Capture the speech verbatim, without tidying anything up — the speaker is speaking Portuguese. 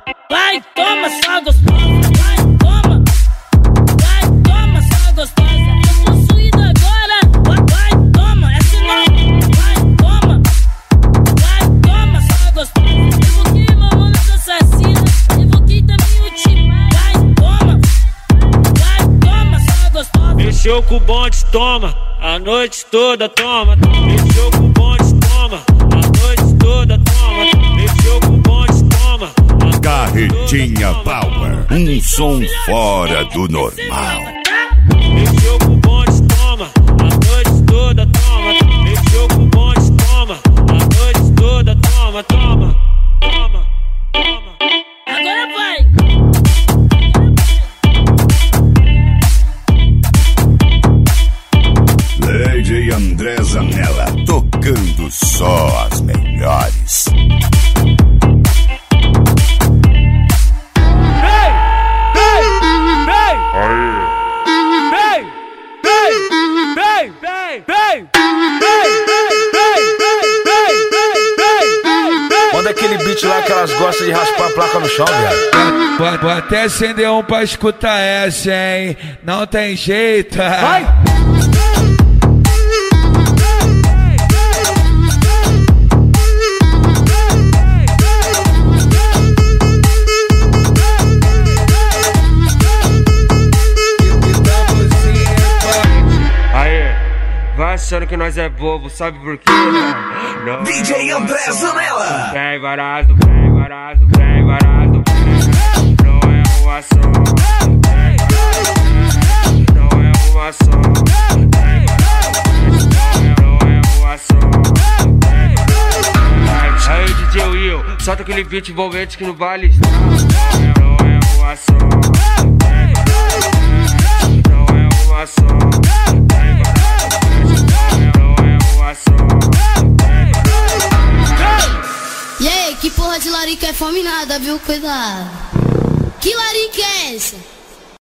Vai, toma, só gostosa. Vai, toma. Vai, toma, só gostosa. Tô possuído agora. Vai, vai, toma, é sinal. Vai, toma. Vai, toma, só gostosa. Evoquei mamonas assassinas. Evoquei também o time. Vai, toma. Vai, toma, só gostosa. Mexeu com o bonde, toma. A noite toda, toma. Mexeu com o bonde, toma. A noite toda, toma. Mexeu com o bonde, toma. Carretinha Power, um som fora do normal. Mexeu com o bonde, toma. A noite toda, toma. Mexeu com o bonde, toma. A noite toda, toma, toma. Toma, toma. Agora vai. Lady André Zanella, tocando só as melhores. Manda aquele beat lá que elas gostam de raspar a placa no chão, viado. Vou até acender um pra escutar essa, hein? Não tem jeito. Vai! Vai achando que nós é bobo, sabe por quê? Não, D J André Zanella. Vem varado, vem varado, vem varado. Não é uma ação. Não é uma ação. Não é uma ação. Aí D J Will, solta aquele beat envolvente que no baile está. Não é uma ação. Não é uma ação. E aí, que porra de larica é fome nada, viu? Cuidado. Que larica é essa?